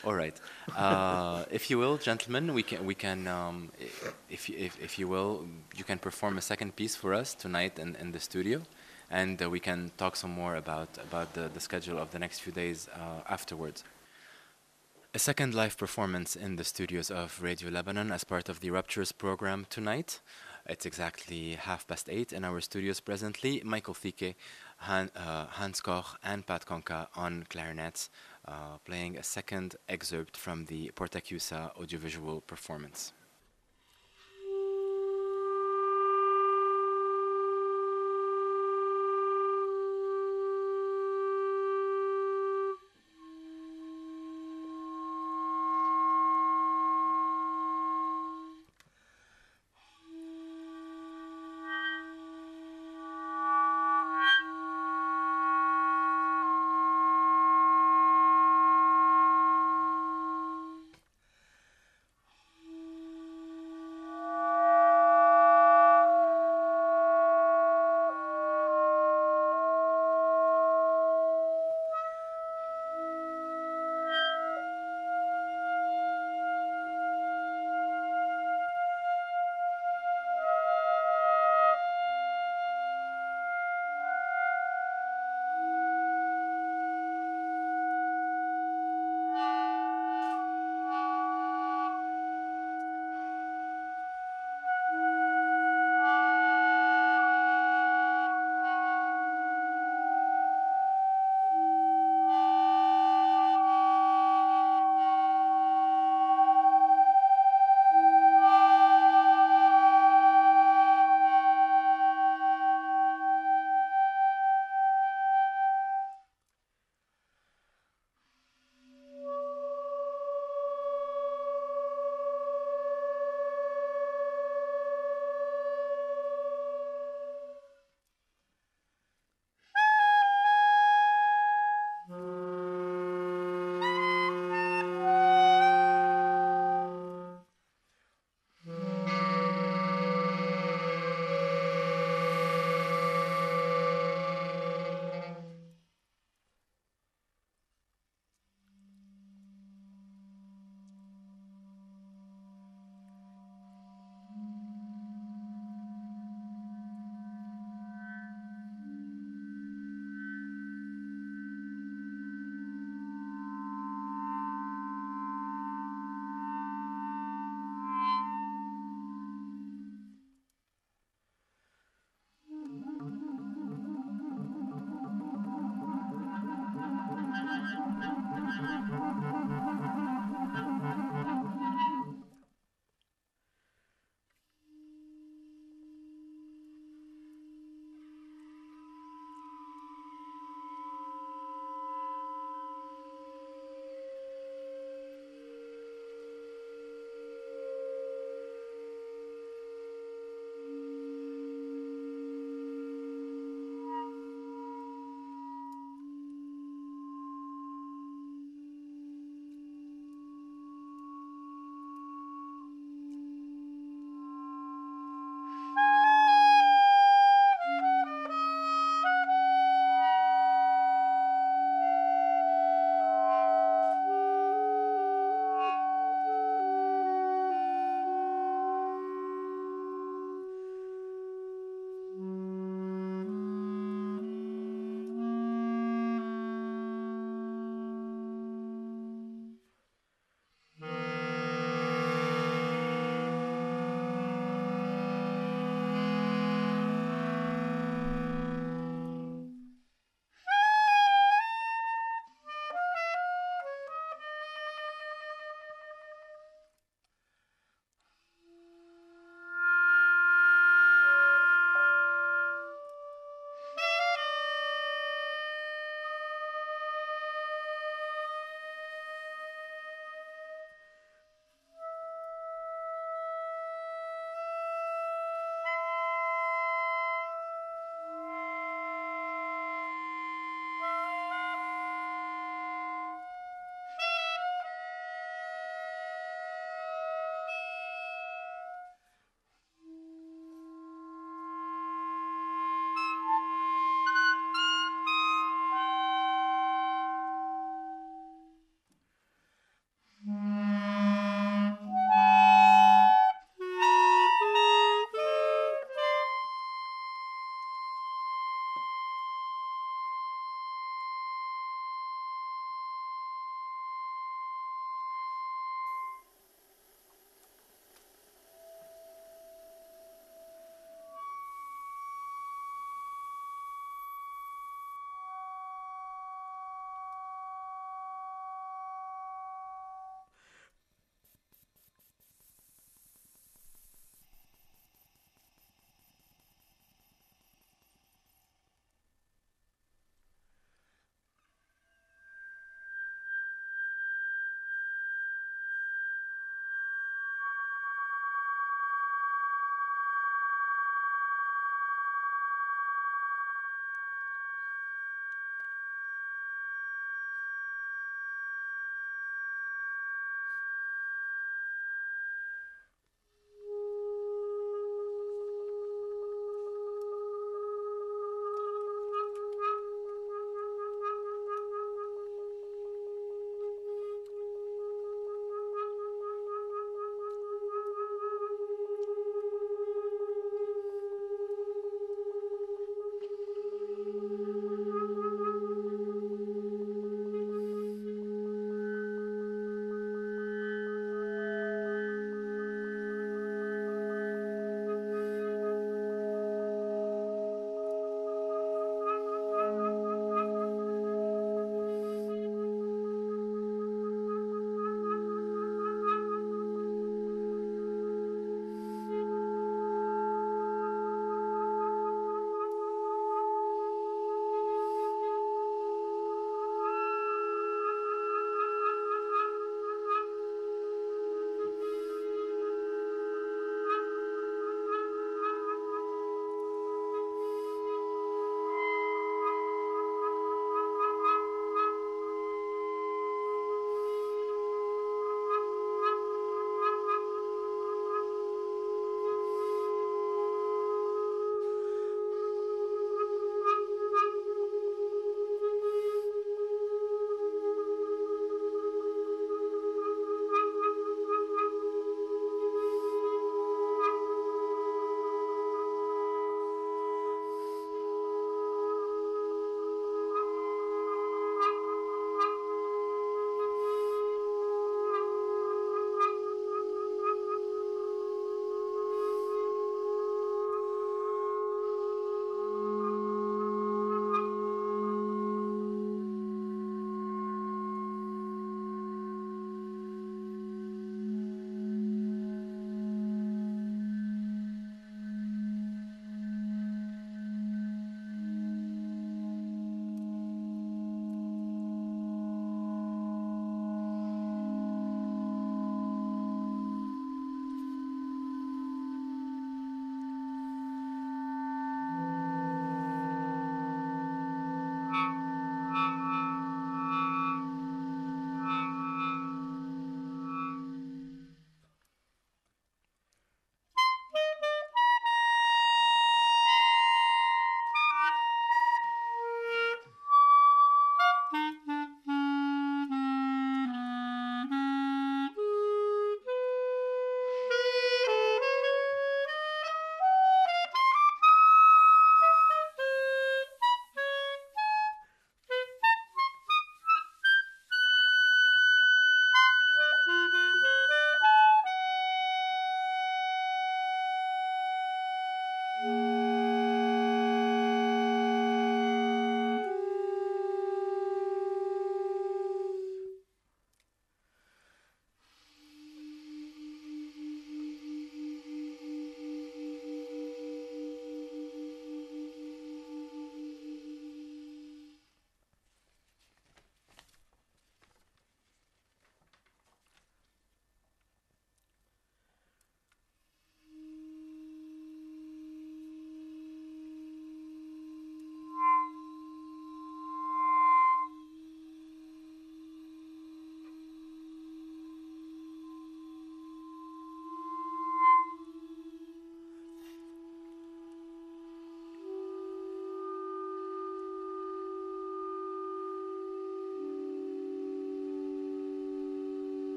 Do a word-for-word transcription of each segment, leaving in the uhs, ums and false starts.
All right. Uh, if you will, gentlemen, we can we can um, i- if you- if if you will, you can perform a second piece for us tonight in, in the studio, and uh, we can talk some more about about the, the schedule of the next few days uh, afterwards. A second live performance in the studios of Radio Lebanon as part of the Ruptures program tonight. It's exactly half past eight in our studios presently. Michael Thike, Han, uh, Hans Koch, and Pat Konka on clarinets, uh, playing a second excerpt from the Portacusa audiovisual performance.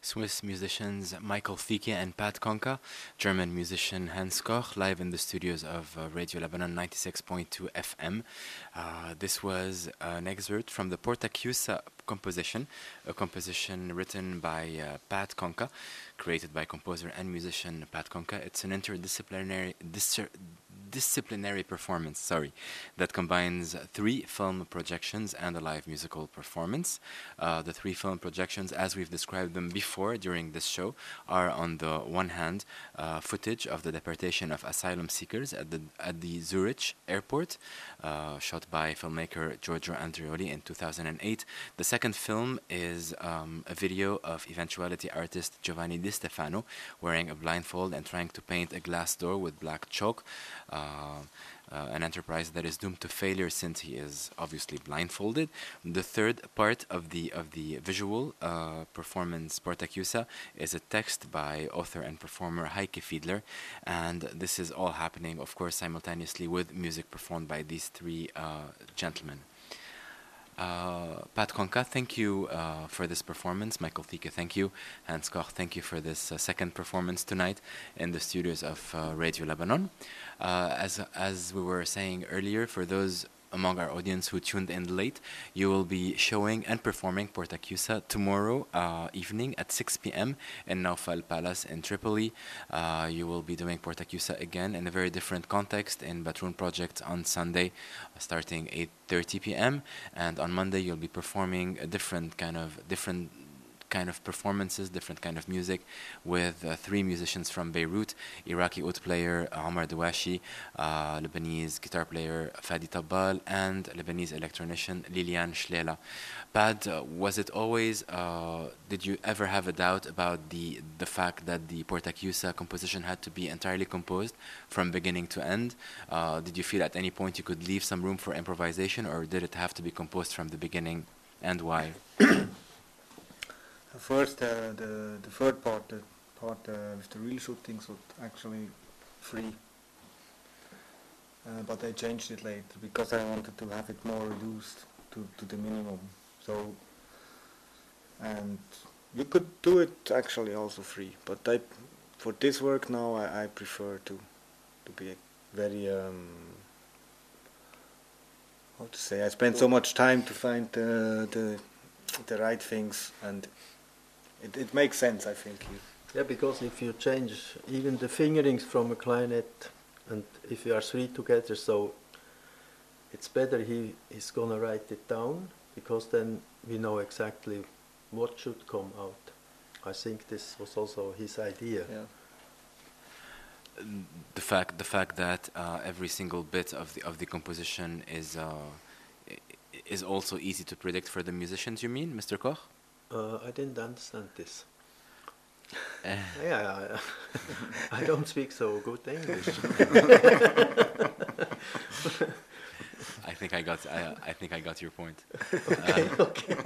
Swiss musicians Michael Fieke and Pat Konka, German musician Hans Koch, live in the studios of uh, Radio Lebanon ninety-six point two F M. Uh, this was an excerpt from the Portacusa composition, a composition written by uh, Pat Konka, created by composer and musician Pat Konka. It's an interdisciplinary dis- disciplinary performance, sorry, that combines three film projections and a live musical performance. Uh, the three film projections, as we've described them before during this show, are on the one hand uh, footage of the deportation of asylum seekers at the at the Zurich airport, uh, shot by filmmaker Giorgio Andreoli in two thousand eight. The second film is um, a video of eventuality artist Giovanni Di Stefano wearing a blindfold and trying to paint a glass door with black chalk. Uh, uh, an enterprise that is doomed to failure since he is obviously blindfolded. The third part of the of the visual uh, performance, Portacusa, is a text by author and performer Heike Fiedler, and this is all happening, of course, simultaneously with music performed by these three uh, gentlemen. Uh, Pat Konka, thank you uh, for this performance. Michael Fieke, thank you. Hans Koch, thank you for this uh, second performance tonight in the studios of uh, Radio Lebanon. Uh, as as we were saying earlier, for those among our audience who tuned in late, you will be showing and performing Portacusa tomorrow uh, evening at six p.m. in Naufal Palace in Tripoli. Uh, you will be doing Portacusa again in a very different context in Batroun Project on Sunday, uh, starting eight thirty p.m. And on Monday, you'll be performing a different kind of different kind of performances, different kind of music, with uh, three musicians from Beirut: Iraqi oud player Omar Dawashi, uh, Lebanese guitar player Fadi Tabbal, and Lebanese electronician Liliane Shlela. Pad, uh, was it always? Uh, did you ever have a doubt about the the fact that the Portacusa composition had to be entirely composed from beginning to end? Uh, did you feel at any point you could leave some room for improvisation, or did it have to be composed from the beginning, and why? First, uh, the the third part, the part uh, with the real shootings, was actually free, uh, but I changed it later because I wanted to have it more reduced to, to the minimum. So, and you could do it actually also free, but I, for this work now, I, I prefer to to be very um, how to say. I spent so much time to find the the the right things, and It, it makes sense, I think. Yeah, because if you change even the fingerings from a clarinet, and if you are three together, so it's better he is gonna write it down, because then we know exactly what should come out. I think this was also his idea. Yeah. The fact, the fact that uh, every single bit of the of the composition is uh, is also easy to predict for the musicians. You mean, Mister Koch? Uh, I didn't understand this. Uh. Yeah, I, I don't speak so good English. I think I got. I, I think I got your point. Okay, uh, okay.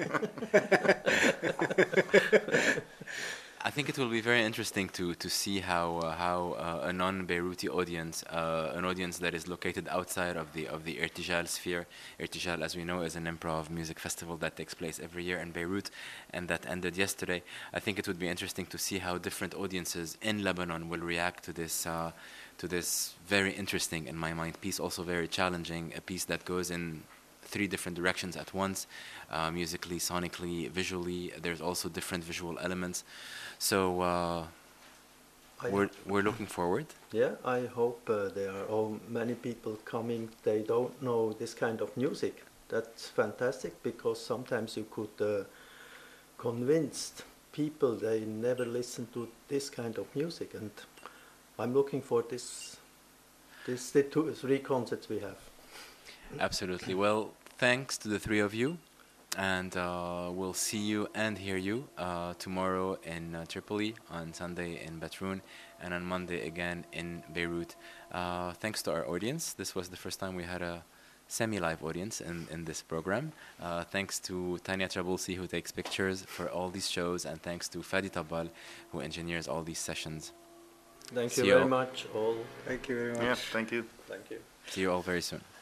I think it will be very interesting to to see how uh, how uh, a non-Beiruti audience, uh, an audience that is located outside of the of the Irtijal sphere. Irtijal, as we know, is an improv music festival that takes place every year in Beirut, and that ended yesterday. I think it would be interesting to see how different audiences in Lebanon will react to this uh, to this very interesting, in my mind, piece. Also very challenging, a piece that goes in three different directions at once, uh, musically, sonically, visually. There's also different visual elements. So uh, we're we're looking forward. Yeah, I hope uh, there are all many people coming. They don't know this kind of music. That's fantastic, because sometimes you could uh, convince people they never listen to this kind of music, and I'm looking for this. This the two three concerts we have. Absolutely. Well, thanks to the three of you, and uh, we'll see you and hear you uh, tomorrow in uh, Tripoli, on Sunday in Batroun, and on Monday again in Beirut. Uh, thanks to our audience. This was the first time we had a semi-live audience in, in this program. Uh, thanks to Tanya Trabulsi, who takes pictures for all these shows, and thanks to Fadi Tabbal, who engineers all these sessions. Thank See you you very all. much, all. Thank you very much. Yeah, thank you. Thank you. See you all very soon.